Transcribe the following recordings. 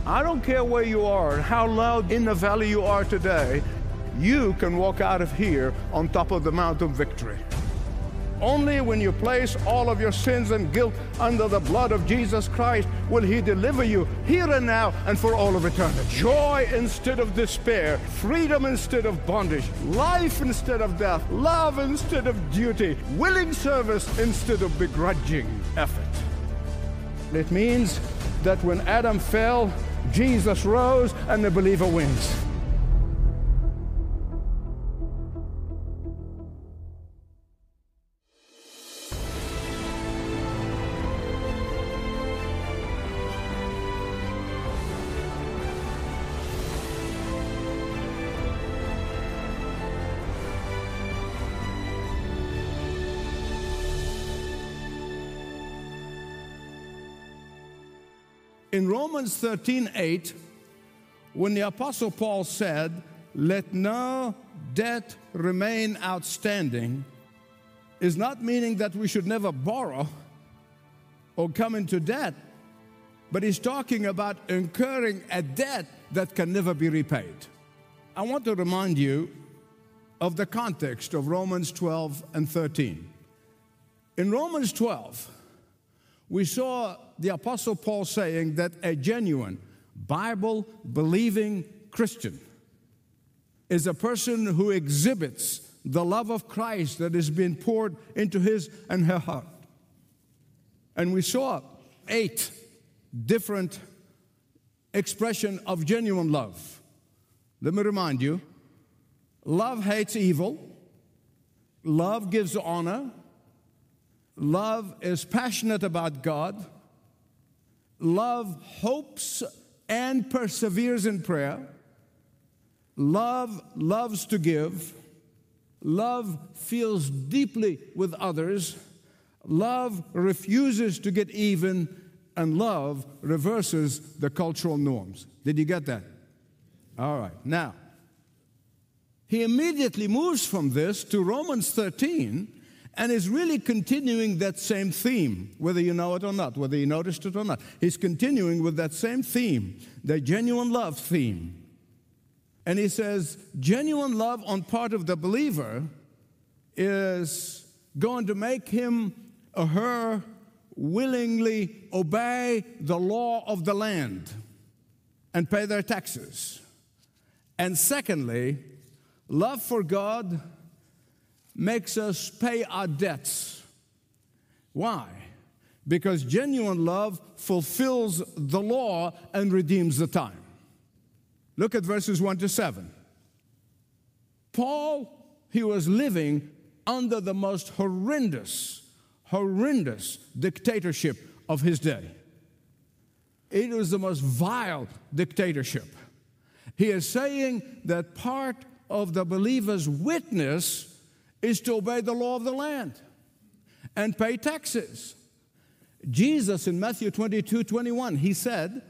I don't care where you are and how loud in the valley you are today, you can walk out of here on top of the Mount of Victory. Only when you place all of your sins and guilt under the blood of Jesus Christ will He deliver you here and now and for all of eternity. Joy instead of despair, freedom instead of bondage, life instead of death, love instead of duty, willing service instead of begrudging effort. It means that when Adam fell, Jesus rose and the believer wins. In Romans 13:8, when the Apostle Paul said, "Let no debt remain outstanding," is not meaning that we should never borrow or come into debt, but he's talking about incurring a debt that can never be repaid. I want to remind you of the context of Romans 12 and 13. In Romans 12, we saw the Apostle Paul saying that a genuine, Bible-believing Christian is a person who exhibits the love of Christ that is being poured into his and her heart. And we saw 8 different expressions of genuine love. Let me remind you, love hates evil, love gives honor, love is passionate about God, love hopes and perseveres in prayer, love loves to give, love feels deeply with others, love refuses to get even, and love reverses the cultural norms. Did you get that? All right. Now, he immediately moves from this to Romans 13 and is really continuing that same theme, whether you know it or not, whether you noticed it or not. He's continuing with that same theme, the genuine love theme. And he says, genuine love on part of the believer is going to make him or her willingly obey the law of the land and pay their taxes. And secondly, love for God makes us pay our debts. Why? Because genuine love fulfills the law and redeems the time. Look at verses 1 to 7. Paul, he was living under the most horrendous dictatorship of his day. It was the most vile dictatorship. He is saying that part of the believer's witness is to obey the law of the land and pay taxes. Jesus in Matthew 22:21, he said,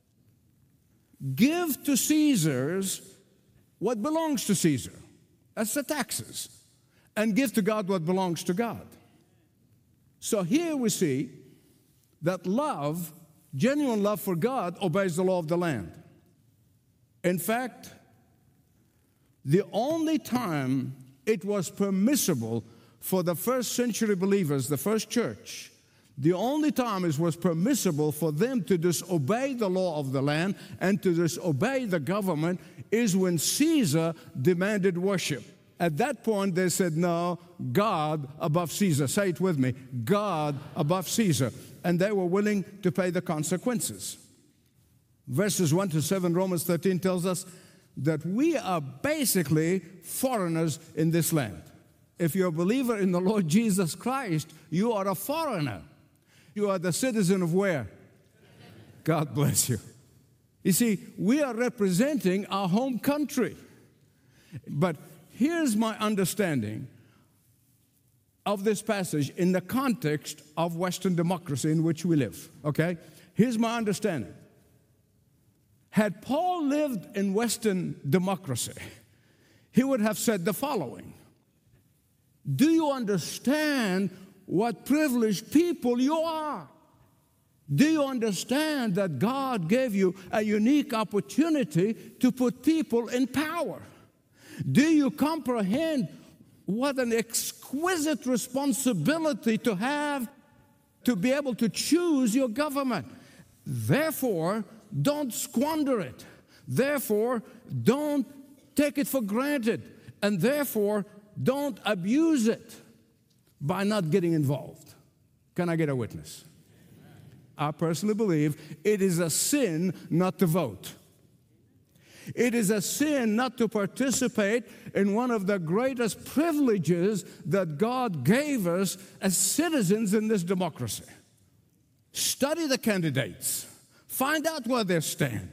"Give to Caesar's what belongs to Caesar." That's the taxes. And give to God what belongs to God. So here we see that love, genuine love for God, obeys the law of the land. In fact, the only time it was permissible for the first century believers, the first church, the only time it was permissible for them to disobey the law of the land and to disobey the government is when Caesar demanded worship. At that point, they said, no, God above Caesar. Say it with me, God above Caesar. And they were willing to pay the consequences. Verses 1 to 7, Romans 13 tells us that we are basically foreigners in this land. If you're a believer in the Lord Jesus Christ, you are a foreigner. You are the citizen of where? God bless you. You see, we are representing our home country. But here's my understanding of this passage in the context of Western democracy in which we live, okay? Here's my understanding. Had Paul lived in Western democracy, he would have said the following: do you understand what privileged people you are? Do you understand that God gave you a unique opportunity to put people in power? Do you comprehend what an exquisite responsibility to have to be able to choose your government? Therefore, don't squander it. Therefore, don't take it for granted. And therefore, don't abuse it by not getting involved. Can I get a witness? I personally believe it is a sin not to vote. It is a sin not to participate in one of the greatest privileges that God gave us as citizens in this democracy. Study the candidates. Find out where they stand.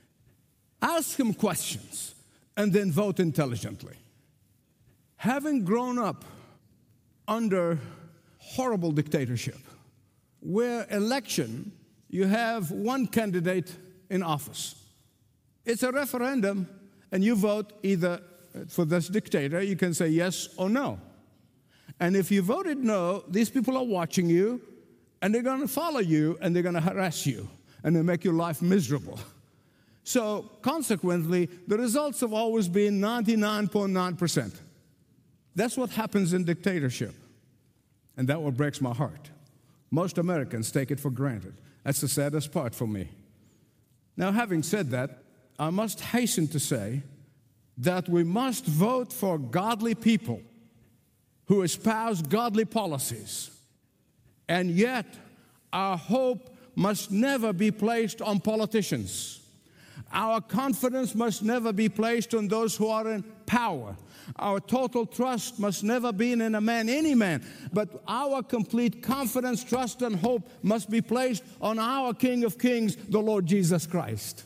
Ask them questions, and then vote intelligently. Having grown up under horrible dictatorship, where election, you have one candidate in office. It's a referendum, and you vote either for this dictator, you can say yes or no. And if you voted no, these people are watching you, and they're going to follow you, and they're going to harass you, and they make your life miserable. So consequently, the results have always been 99.9%. That's what happens in dictatorship. And that what breaks my heart. Most Americans take it for granted. That's the saddest part for me. Now, having said that, I must hasten to say that we must vote for godly people who espouse godly policies. And yet, our hope must never be placed on politicians. Our confidence must never be placed on those who are in power. Our total trust must never be in a man, any man, but our complete confidence, trust, and hope must be placed on our King of Kings, the Lord Jesus Christ.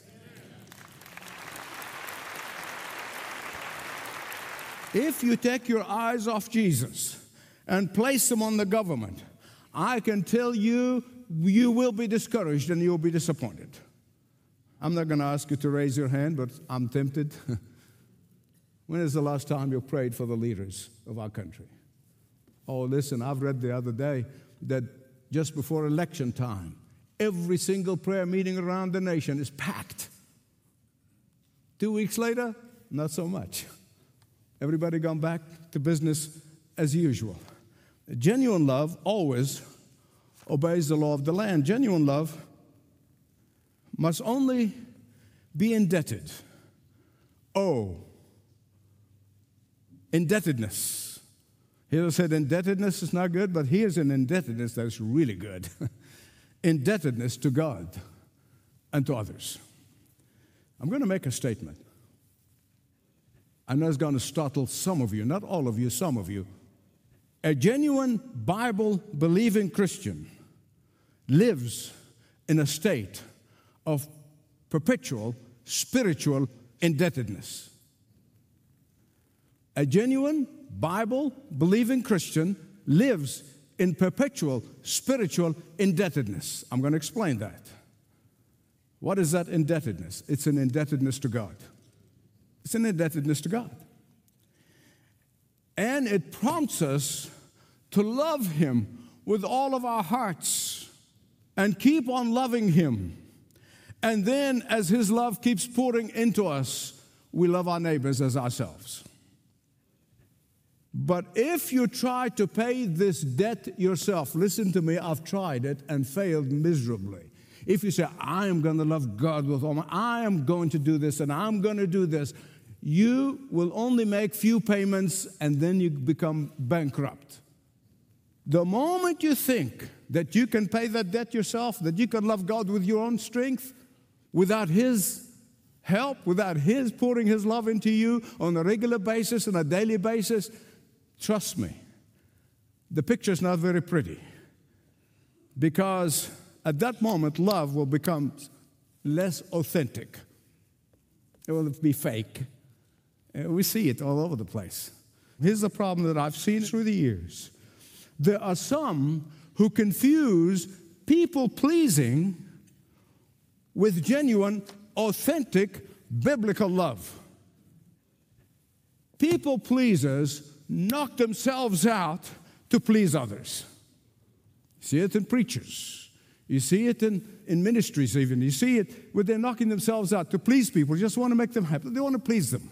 If you take your eyes off Jesus and place them on the government, I can tell you, you will be discouraged and you'll be disappointed. I'm not going to ask you to raise your hand, but I'm tempted. When is the last time you prayed for the leaders of our country? Oh, listen, I've read the other day that just before election time, every single prayer meeting around the nation is packed. 2 weeks later, not so much. Everybody gone back to business as usual. Genuine love always obeys the law of the land. Genuine love must only be indebted. Oh, indebtedness. He said indebtedness is not good, but here's an indebtedness that's really good. Indebtedness to God and to others. I'm going to make a statement. I know it's going to startle some of you, not all of you, some of you. A genuine Bible-believing Christian lives in a state of perpetual spiritual indebtedness. A genuine Bible-believing Christian lives in perpetual spiritual indebtedness. I'm going to explain that. What is that indebtedness? It's an indebtedness to God. It's an indebtedness to God. And it prompts us to love Him with all of our hearts and keep on loving Him. And then as His love keeps pouring into us, we love our neighbors as ourselves. But if you try to pay this debt yourself, listen to me, I've tried it and failed miserably. If you say, I am going to love God with all my, I am going to do this and I'm going to do this, you will only make few payments and then you become bankrupt. The moment you think that you can pay that debt yourself, that you can love God with your own strength, without His help, without His pouring His love into you on a regular basis, on a daily basis, trust me, the picture's not very pretty. Because at that moment, love will become less authentic. It will be fake. We see it all over the place. Here's the problem that I've seen through the years. There are some who confuse people-pleasing with genuine, authentic, biblical love. People pleasers knock themselves out to please others. See it in preachers. You see it in ministries even. You see it where they're knocking themselves out to please people. Just want to make them happy. They want to please them.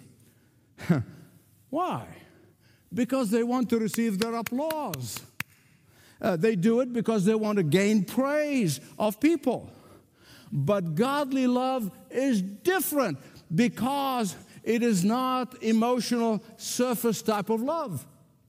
Why? Because they want to receive their applause. They do it because they want to gain praise of people. But godly love is different because it is not emotional surface type of love.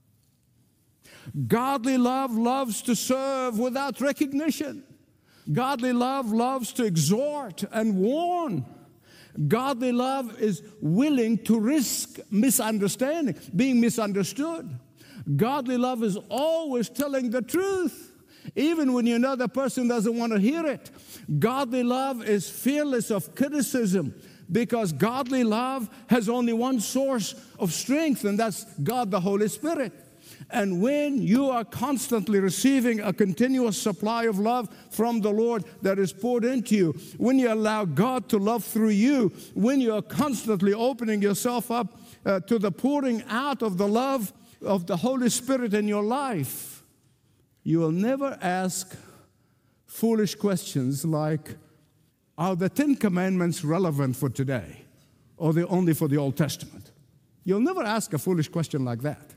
Godly love loves to serve without recognition. Godly love loves to exhort and warn. Godly love is willing to risk misunderstanding, being misunderstood. Godly love is always telling the truth, even when you know the person doesn't want to hear it. Godly love is fearless of criticism because godly love has only one source of strength, and that's God, the Holy Spirit. And when you are constantly receiving a continuous supply of love from the Lord that is poured into you, when you allow God to love through you, when you are constantly opening yourself up to the pouring out of the love of the Holy Spirit in your life, you will never ask foolish questions like, are the 10 Commandments relevant for today, or they're only for the Old Testament? You'll never ask a foolish question like that.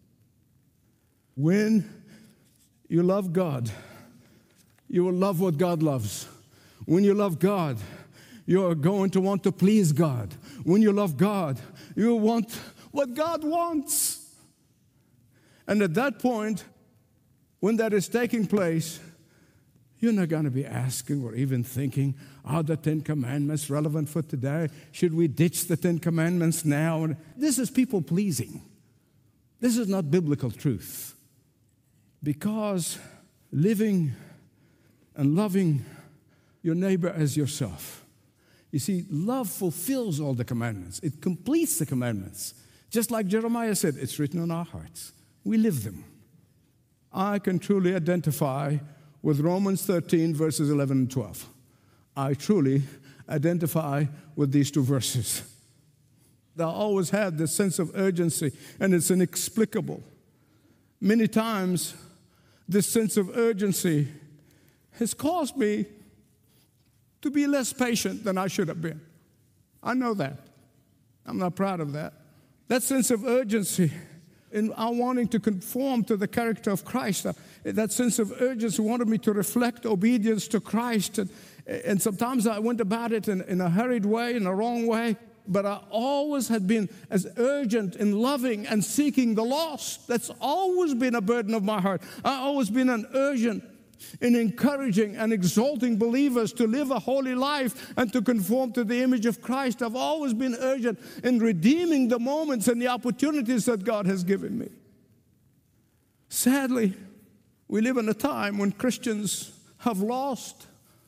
When you love God, you will love what God loves. When you love God, you're going to want to please God. When you love God, you want what God wants. And at that point, when that is taking place, you're not going to be asking or even thinking, are the 10 Commandments relevant for today? Should we ditch the 10 Commandments now? This is people pleasing. This is not biblical truth. Because living and loving your neighbor as yourself. You see, love fulfills all the commandments. It completes the commandments. Just like Jeremiah said, it's written on our hearts. We live them. I can truly identify with Romans 13, verses 11 and 12. I truly identify with these two verses. I always had this sense of urgency, and it's inexplicable. Many times, this sense of urgency has caused me to be less patient than I should have been. I know that. I'm not proud of that. That sense of urgency in our wanting to conform to the character of Christ, that sense of urgency wanted me to reflect obedience to Christ. And sometimes I went about it in a hurried way, in a wrong way. But I always had been as urgent in loving and seeking the lost. That's always been a burden of my heart. I've always been an urgent in encouraging and exalting believers to live a holy life and to conform to the image of Christ. I've always been urgent in redeeming the moments and the opportunities that God has given me. Sadly, we live in a time when Christians have lost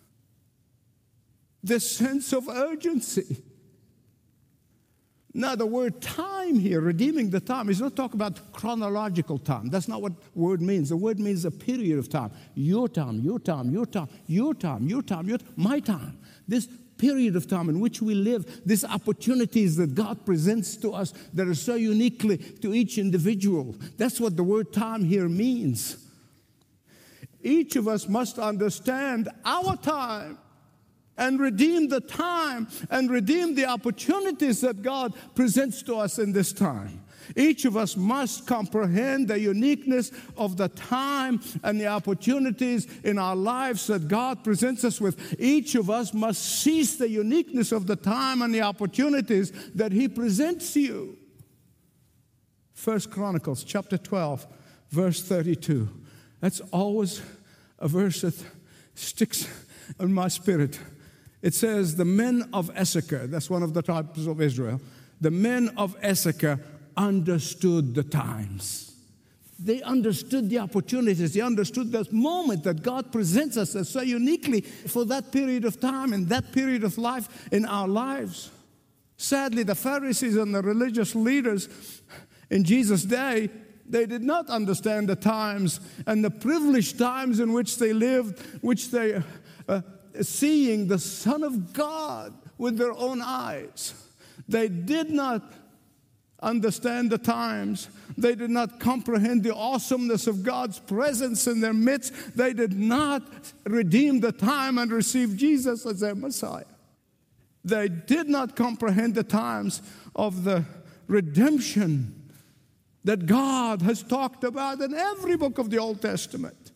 this sense of urgency. Now, the word time here, redeeming the time, is not talking about chronological time. That's not what the word means. The word means a period of time. Your time, your time, your time, your time, your time, your time, my time. This period of time in which we live, these opportunities that God presents to us that are so uniquely to each individual. That's what the word time here means. Each of us must understand our time and redeem the time and redeem the opportunities that God presents to us in this time. Each of us must comprehend the uniqueness of the time and the opportunities in our lives that God presents us with. Each of us must seize the uniqueness of the time and the opportunities that He presents you. 1 Chronicles chapter 12, verse 32. That's always a verse that sticks in my spirit. It says, the men of Issachar, that's one of the tribes of Israel, the men of Issachar understood the times. They understood the opportunities. They understood the moment that God presents us as so uniquely for that period of time and that period of life in our lives. Sadly, the Pharisees and the religious leaders in Jesus' day, they did not understand the times and the privileged times in which they lived, which they seeing the Son of God with their own eyes. They did not understand the times. They did not comprehend the awesomeness of God's presence in their midst. They did not redeem the time and receive Jesus as their Messiah. They did not comprehend the times of the redemption that God has talked about in every book of the Old Testament.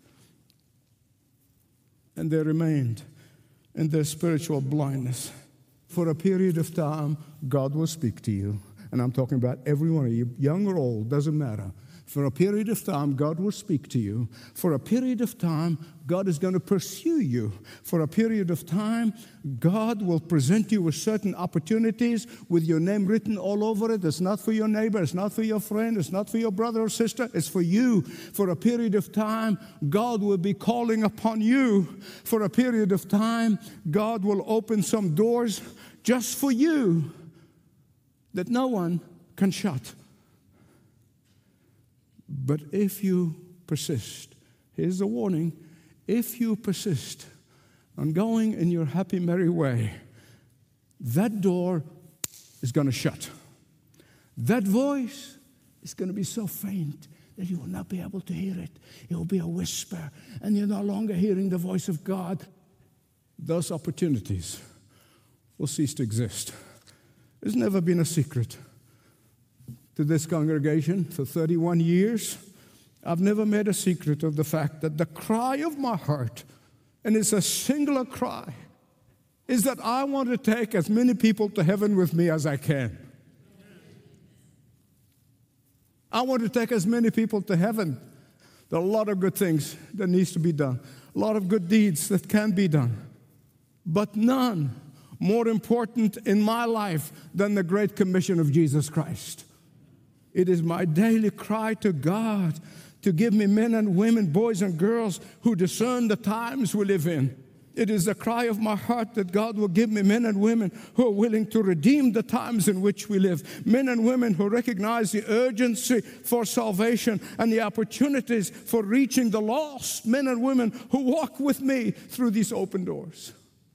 And they remained in their spiritual blindness. For a period of time, God will speak to you. And I'm talking about every one of you, young or old, doesn't matter. For a period of time, God will speak to you. For a period of time, God is going to pursue you. For a period of time, God will present you with certain opportunities with your name written all over it. It's not for your neighbor. It's not for your friend. It's not for your brother or sister. It's for you. For a period of time, God will be calling upon you. For a period of time, God will open some doors just for you that no one can shut. But if you persist, here's the warning, if you persist on going in your happy, merry way, that door is going to shut. That voice is going to be so faint that you will not be able to hear it. It will be a whisper, and you're no longer hearing the voice of God. Those opportunities will cease to exist. It's never been a secret to this congregation for 31 years. I've never made a secret of the fact that the cry of my heart, and it's a singular cry, is that I want to take as many people to heaven with me as I can. I want to take as many people to heaven. There are a lot of good things that needs to be done, a lot of good deeds that can be done, but none more important in my life than the Great Commission of Jesus Christ. It is my daily cry to God to give me men and women, boys and girls who discern the times we live in. It is the cry of my heart that God will give me men and women who are willing to redeem the times in which we live. Men and women who recognize the urgency for salvation and the opportunities for reaching the lost. Men and women who walk with me through these open doors.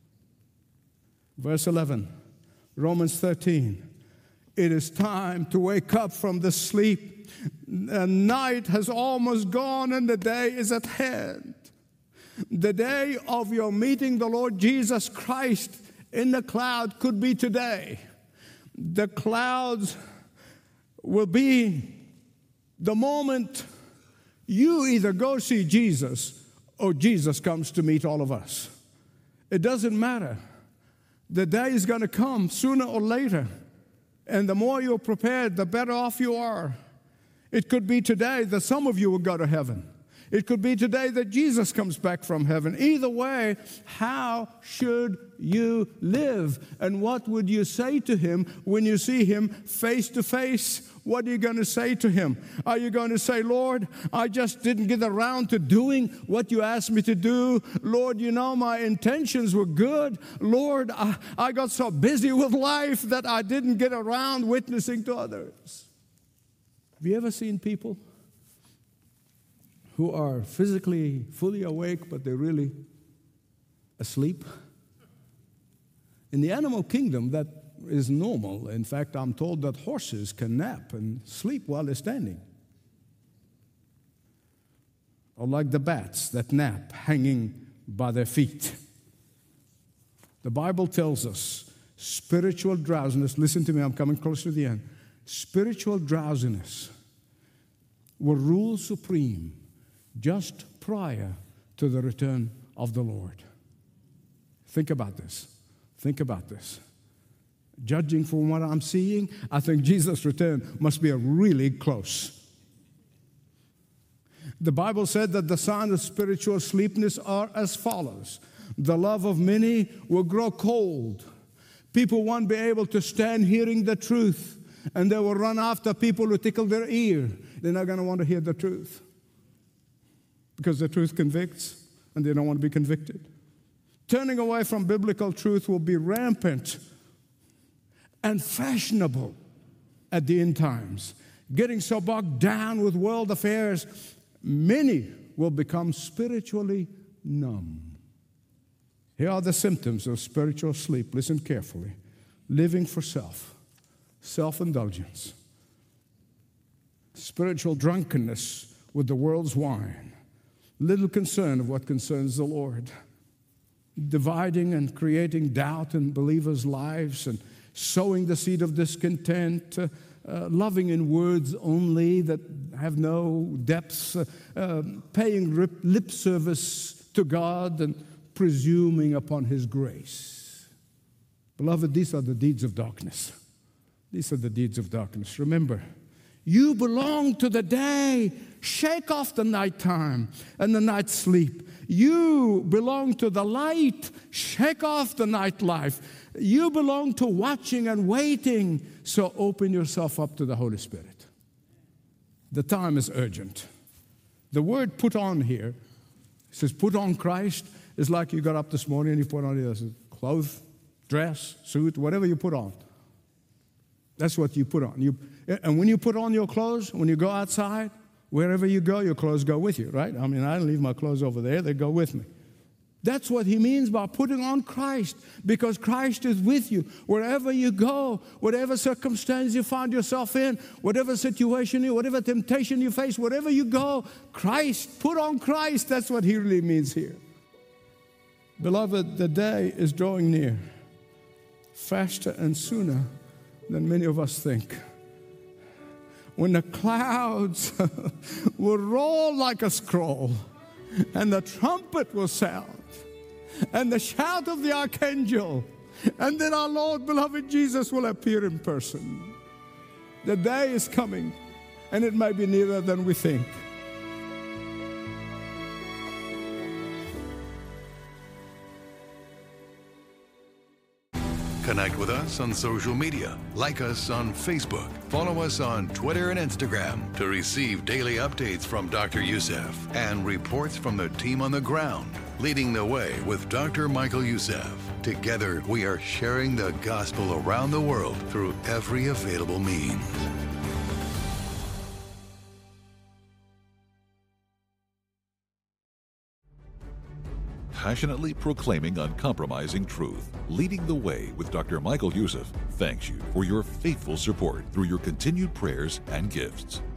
Verse 11, Romans 13. It is time to wake up from the sleep. The night has almost gone and the day is at hand. The day of your meeting the Lord Jesus Christ in the cloud could be today. The clouds will be the moment you either go see Jesus or Jesus comes to meet all of us. It doesn't matter. The day is going to come sooner or later. And the more you're prepared, the better off you are. It could be today that some of you will go to heaven. It could be today that Jesus comes back from heaven. Either way, how should you live? And what would you say to him when you see him face to face? What are you going to say to him? Are you going to say, Lord, I just didn't get around to doing what you asked me to do. Lord, you know my intentions were good. Lord, I got so busy with life that I didn't get around witnessing to others. Have you ever seen people who are physically fully awake, but they're really asleep? In the animal kingdom, that is normal. In fact, I'm told that horses can nap and sleep while they're standing. Or like the bats that nap hanging by their feet. The Bible tells us spiritual drowsiness, listen to me, I'm coming close to the end. Spiritual drowsiness will rule supreme just prior to the return of the Lord. Think about this. Think about this. Judging from what I'm seeing, I think Jesus' return must be really close. The Bible said that the signs of spiritual sleepiness are as follows. The love of many will grow cold. People won't be able to stand hearing the truth, and they will run after people who tickle their ear. They're not going to want to hear the truth because the truth convicts, and they don't want to be convicted. Turning away from biblical truth will be rampant and fashionable at the end times. Getting so bogged down with world affairs, many will become spiritually numb. Here are the symptoms of spiritual sleep. Listen carefully. Living for self, self-indulgence, spiritual drunkenness with the world's wine, little concern of what concerns the Lord, dividing and creating doubt in believers' lives and sowing the seed of discontent, loving in words only that have no depths, paying lip service to God and presuming upon His grace. Beloved, these are the deeds of darkness. These are the deeds of darkness. Remember, you belong to the day. Shake off the nighttime and the night sleep. You belong to the light. Shake off the nightlife. You belong to watching and waiting. So open yourself up to the Holy Spirit. The time is urgent. The word put on here, it says put on Christ, is like you got up this morning and you put on your clothes, dress, suit, whatever you put on. That's what you put on. And when you put on your clothes, when you go outside, wherever you go, your clothes go with you, right? I mean, I don't leave my clothes over there. They go with me. That's what he means by putting on Christ, because Christ is with you. Wherever you go, whatever circumstance you find yourself in, whatever situation, whatever temptation you face, wherever you go, Christ, put on Christ. That's what he really means here. Beloved, the day is drawing near, faster and sooner than many of us think. When the clouds will roll like a scroll, and the trumpet will sound, and the shout of the archangel, and then our Lord, beloved Jesus, will appear in person. The day is coming, and it may be nearer than we think. Connect with us on social media. Like us on Facebook. Follow us on Twitter and Instagram to receive daily updates from Dr. Youssef and reports from the team on the ground, leading the way with Dr. Michael Youssef. Together, we are sharing the gospel around the world through every available means. Passionately proclaiming uncompromising truth, leading the way with Dr. Michael Youssef, thanks you for your faithful support through your continued prayers and gifts.